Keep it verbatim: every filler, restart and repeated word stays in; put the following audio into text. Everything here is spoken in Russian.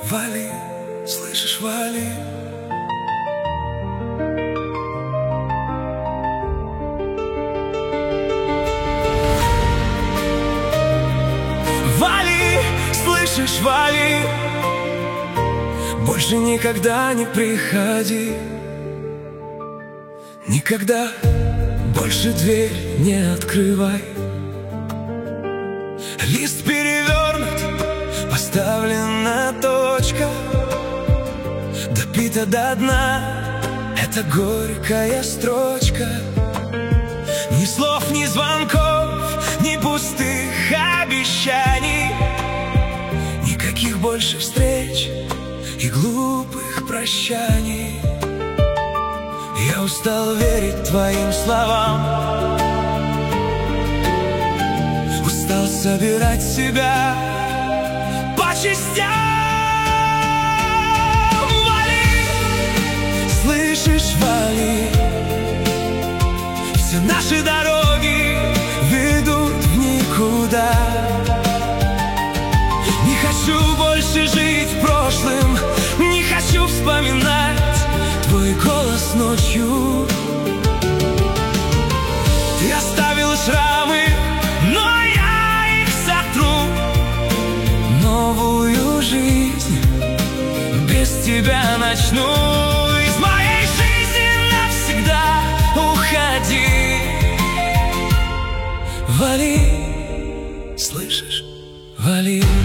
Вали, слышишь, вали. Вали, слышишь, вали. Больше никогда не приходи. Никогда больше дверь не открывай. Лист перевернут, поставлена точка, допита до дна, это горькая строчка. Ни слов, ни звонков, ни пустых обещаний, никаких больше встреч и глупых прощаний. Я устал верить твоим словам, устал собирать себя по частям. Вали, слышишь, вали. Все наши дороги ведут в никуда. Не хочу больше жить прошлым, не хочу вспоминать твой голос ночью. Ты оставил шрамы, но я их сотру. Новую жизнь без тебя начну. Из моей жизни навсегда уходи. Вали, слышишь, вали.